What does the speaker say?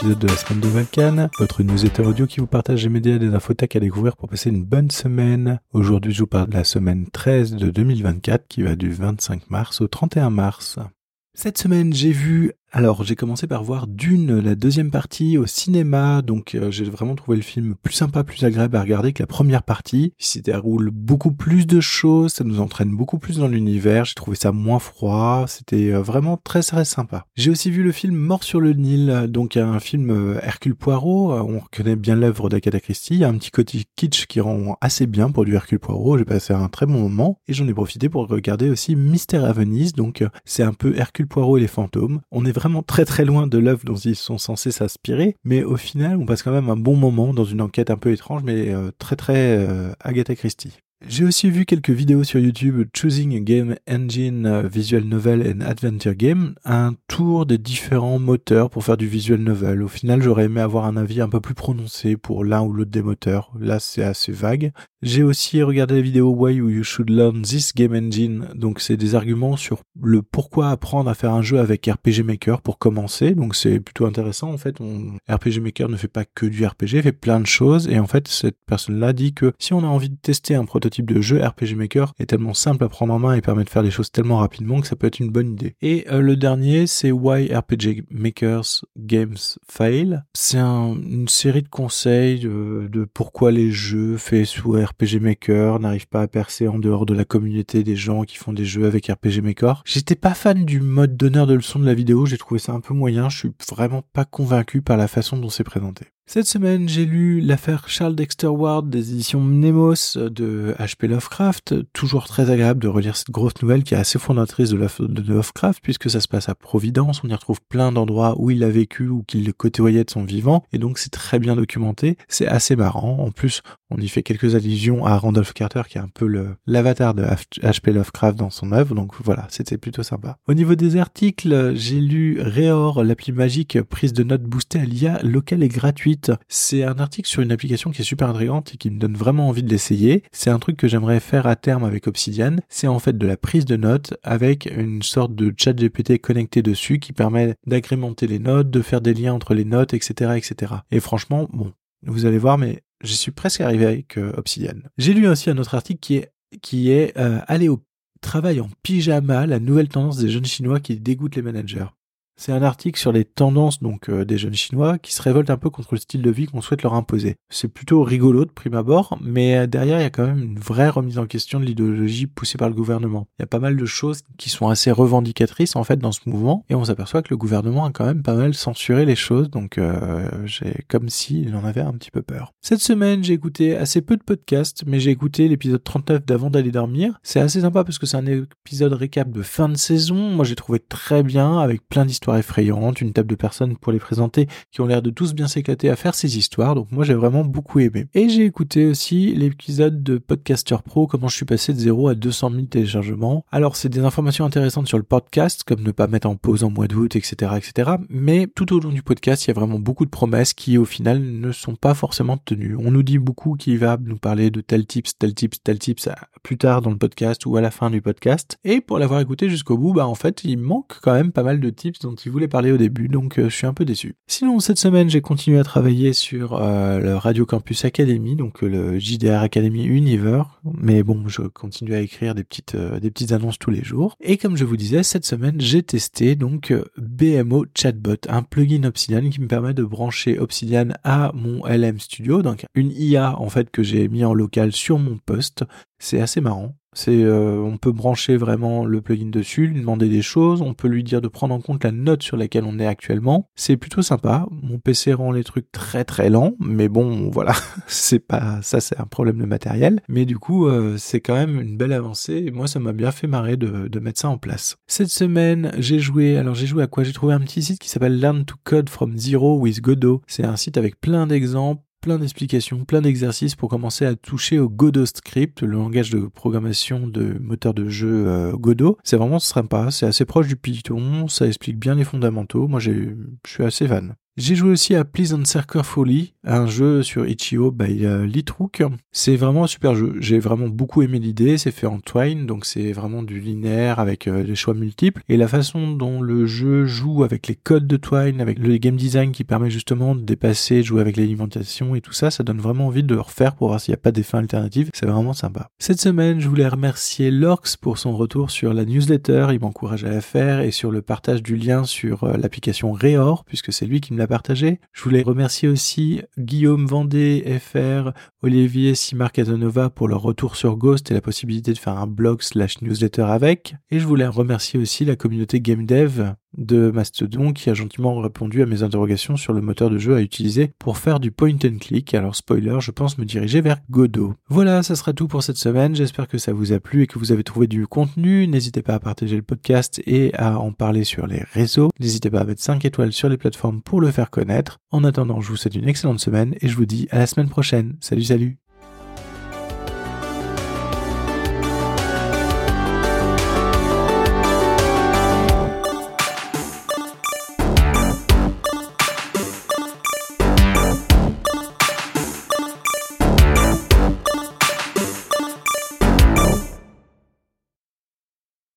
épisode de la semaine de Vulcan, votre newsletter audio qui vous partage les médias et des infos tech à découvrir pour passer une bonne semaine. Aujourd'hui, je vous parle de la semaine 13 de 2024 qui va du 25 mars au 31 mars. Cette semaine, j'ai commencé par voir Dune, la deuxième partie au cinéma, donc j'ai vraiment trouvé le film plus sympa, plus agréable à regarder que la première partie. Il s'y déroule beaucoup plus de choses, ça nous entraîne beaucoup plus dans l'univers, j'ai trouvé ça moins froid, c'était vraiment très très sympa. J'ai aussi vu le film Mort sur le Nil, donc un film Hercule Poirot, on reconnaît bien l'œuvre d'Agatha Christie, il y a un petit côté kitsch qui rend assez bien pour du Hercule Poirot, j'ai passé un très bon moment, et j'en ai profité pour regarder aussi Mystère à Venise, donc c'est un peu Hercule Poirot et les fantômes. On est vraiment très très loin de l'œuvre dont ils sont censés s'inspirer, mais au final on passe quand même un bon moment dans une enquête un peu étrange, mais très très Agatha Christie. J'ai aussi vu quelques vidéos sur YouTube Choosing a Game Engine Visual Novel and Adventure Game, un tour des différents moteurs pour faire du visual novel. Au final, j'aurais aimé avoir un avis un peu plus prononcé pour l'un ou l'autre des moteurs. Là, c'est assez vague. J'ai aussi regardé la vidéo Why You Should Learn This Game Engine. Donc, c'est des arguments sur le pourquoi apprendre à faire un jeu avec RPG Maker pour commencer. Donc, c'est plutôt intéressant. En fait, RPG Maker ne fait pas que du RPG, il fait plein de choses. Et en fait, cette personne-là dit que si on a envie de tester un prototype de jeu, RPG Maker est tellement simple à prendre en main et permet de faire des choses tellement rapidement que ça peut être une bonne idée. Et le dernier, c'est Why RPG Makers Games Fail. C'est une série de conseils de pourquoi les jeux faits sous RPG Maker n'arrivent pas à percer en dehors de la communauté des gens qui font des jeux avec RPG Maker. J'étais pas fan du mode donneur de leçons de la vidéo, j'ai trouvé ça un peu moyen, je suis vraiment pas convaincu par la façon dont c'est présenté. Cette semaine, j'ai lu l'affaire Charles Dexter Ward des éditions Mnemos de H.P. Lovecraft. Toujours très agréable de relire cette grosse nouvelle qui est assez fondatrice de Lovecraft puisque ça se passe à Providence. On y retrouve plein d'endroits où il a vécu ou qu'il côtoyait de son vivant et donc c'est très bien documenté. C'est assez marrant. En plus, on y fait quelques allusions à Randolph Carter qui est un peu l'avatar de H.P. Lovecraft dans son œuvre. Donc voilà, c'était plutôt sympa. Au niveau des articles, j'ai lu Reor, l'appli magique prise de notes boostée à l'IA locale et gratuite. C'est un article sur une application qui est super intrigante et qui me donne vraiment envie de l'essayer. C'est un truc que j'aimerais faire à terme avec Obsidian. C'est en fait de la prise de notes avec une sorte de chat GPT connecté dessus qui permet d'agrémenter les notes, de faire des liens entre les notes, etc., etc. Et franchement, bon, vous allez voir, mais j'y suis presque arrivé avec Obsidian. J'ai lu aussi un autre article qui est aller au travail en pyjama, la nouvelle tendance des jeunes Chinois qui dégoûtent les managers. C'est un article sur les tendances des jeunes Chinois qui se révoltent un peu contre le style de vie qu'on souhaite leur imposer. C'est plutôt rigolo de prime abord, mais derrière il y a quand même une vraie remise en question de l'idéologie poussée par le gouvernement. Il y a pas mal de choses qui sont assez revendicatrices en fait dans ce mouvement, et on s'aperçoit que le gouvernement a quand même pas mal censuré les choses, donc j'ai comme s'il en avait un petit peu peur. Cette semaine j'ai écouté assez peu de podcasts, mais j'ai écouté l'épisode 39 d'Avant d'aller dormir. C'est assez sympa parce que c'est un épisode récap de fin de saison. Moi j'ai trouvé très bien, avec plein d'histoires effrayantes, une table de personnes pour les présenter qui ont l'air de tous bien s'éclater à faire ces histoires, donc moi j'ai vraiment beaucoup aimé. Et j'ai écouté aussi l'épisode de Podcaster Pro, comment je suis passé de 0 à 200 000 téléchargements. Alors c'est des informations intéressantes sur le podcast, comme ne pas mettre en pause en mois d'août, etc., etc., mais tout au long du podcast, il y a vraiment beaucoup de promesses qui au final ne sont pas forcément tenues. On nous dit beaucoup qu'il va nous parler de tel tips plus tard dans le podcast ou à la fin du podcast, et pour l'avoir écouté jusqu'au bout, en fait, il manque quand même pas mal de tips dont il voulait parler au début, donc je suis un peu déçu. Sinon, cette semaine, j'ai continué à travailler sur le Radio Campus Academy, donc le JDR Academy Univer, mais bon, je continue à écrire des petites annonces tous les jours. Et comme je vous disais, cette semaine, j'ai testé donc BMO Chatbot, un plugin Obsidian qui me permet de brancher Obsidian à mon LM Studio, donc une IA en fait que j'ai mis en local sur mon poste. C'est assez marrant. On peut brancher vraiment le plugin dessus, lui demander des choses, on peut lui dire de prendre en compte la note sur laquelle on est actuellement. C'est plutôt sympa. Mon PC rend les trucs très très lents, mais bon, voilà, c'est un problème de matériel. Mais du coup, c'est quand même une belle avancée et moi, ça m'a bien fait marrer de mettre ça en place. Cette semaine, j'ai joué à quoi? J'ai trouvé un petit site qui s'appelle Learn to Code from Zero with Godot. C'est un site avec plein d'exemples, plein d'explications, plein d'exercices pour commencer à toucher au Godot Script, le langage de programmation de moteur de jeu Godot. C'est vraiment sympa, c'est assez proche du Python, ça explique bien les fondamentaux. Moi, je suis assez fan. J'ai joué aussi à Pleasant Circle, un jeu sur Itch.io by Litrook. C'est vraiment un super jeu. J'ai vraiment beaucoup aimé l'idée. C'est fait en Twine, donc c'est vraiment du linéaire avec des choix multiples. Et la façon dont le jeu joue avec les codes de Twine, avec le game design qui permet justement de dépasser, de jouer avec l'alimentation et tout ça, ça donne vraiment envie de le refaire pour voir s'il n'y a pas des fins alternatives. C'est vraiment sympa. Cette semaine, je voulais remercier Lorx pour son retour sur la newsletter. Il m'encourage à la faire et sur le partage du lien sur l'application Reor, puisque c'est lui qui me l'a partagé. Je voulais remercier aussi Guillaume Vendée, FR, Olivier Simar Casanova pour leur retour sur Ghost et la possibilité de faire un blog/newsletter avec. Et je voulais remercier aussi la communauté Game Dev de Mastodon qui a gentiment répondu à mes interrogations sur le moteur de jeu à utiliser pour faire du point and click. Alors spoiler, je pense me diriger vers Godot. Voilà, ça sera tout pour cette semaine. J'espère que ça vous a plu et que vous avez trouvé du contenu. N'hésitez pas à partager le podcast et à en parler sur les réseaux. N'hésitez pas à mettre 5 étoiles sur les plateformes pour le faire connaître. En attendant, je vous souhaite une excellente semaine et je vous dis à la semaine prochaine. Salut.